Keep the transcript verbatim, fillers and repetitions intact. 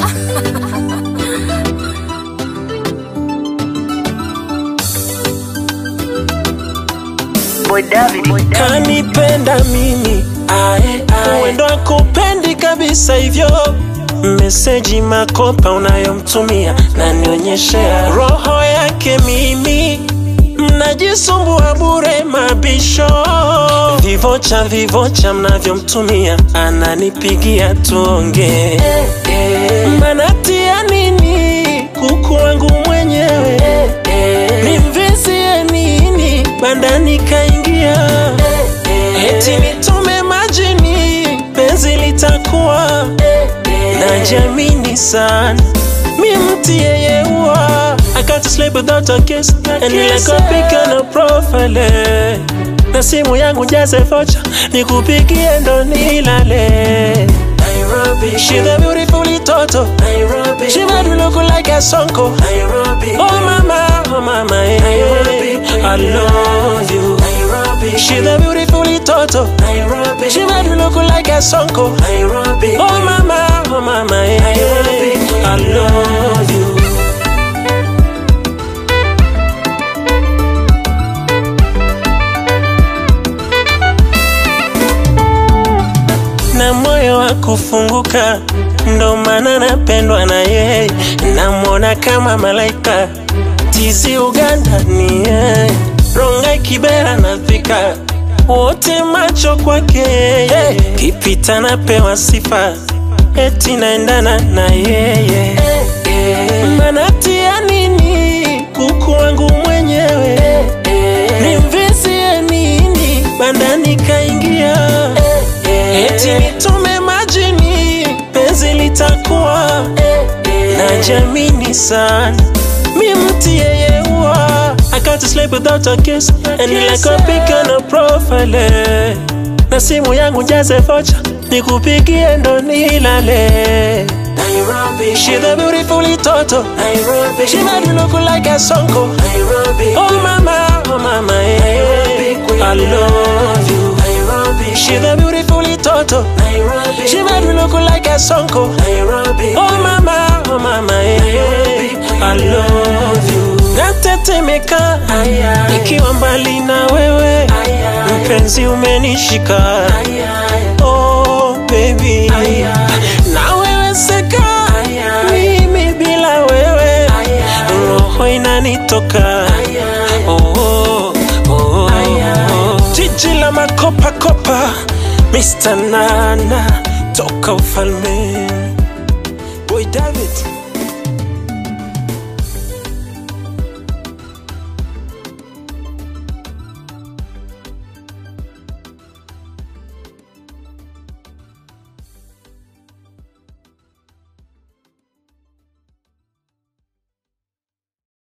Boy David, kanipenda mimi ae ae, wendo akupendi kabisa hivyo. Meseji makopa unayomtumia na nionyeshea roho yake mimi. Mnajisumbua bure mabisho, vivocha vivocha mnavyomtumia, ananipigia tuonge. Manatia nini kuku wangu mwenyewe, nimvizie nini bandani kaingia. Eti nitume majini penzi litakuwa, najamini sana mi mti yeye uwa. I got to sleep without a kiss, and you like a pick on a profile. Na simu yangu jaze vocha, nikupigie ndo nilale. Nairobi, she the beautiful toto. Nairobi, she made me look like a sonko. Nairobi, oh mama, oh mama, yeah. Nairobi, I love you. Nairobi, she the beautiful toto. Nairobi, she made me look like a sonko. Nairobi, oh mama, oh mama, yeah. Nairobi, I love you. Na moyo wa kufunguka, ndo maana napendwa na yeye. Namwona kama malaika, tizi Uganda ni yeye. Rongai Kibera na Thika, wote macho kwake yeye. Kipita napewa sifa, eti naendana na yeye. Manatia nini kuku wangu mwenyewe, nimvizie nini bandani kaingia. Eti nitume majini penzi litakuwa, najamini sana mi mti yeye uwa. I got to sleep without a kiss, and you like a pick on a profile. Na simu yangu jaze vocha, nikupigie ndo nilale. Nairobi, she the beautiful toto. Nairobi, she made me look like a sonko. Nairobi, oh mama, oh mama, yeah. Nairobi, I love you. Nairobi, she the beautiful toto. Nairobi, she made me look like a sonko. Nairobi, oh mama, oh mama, yeah. Nairobi, I love you. Natetemeka nikiwa mbali na wewe, mpenzi umenishika. Oh baby, na wewe seka, mimi bila wewe roho inanitoka. Oh, oh, oh, oh. Jiji la makopa kopa, Mister Nana toka ufalme. Boy David.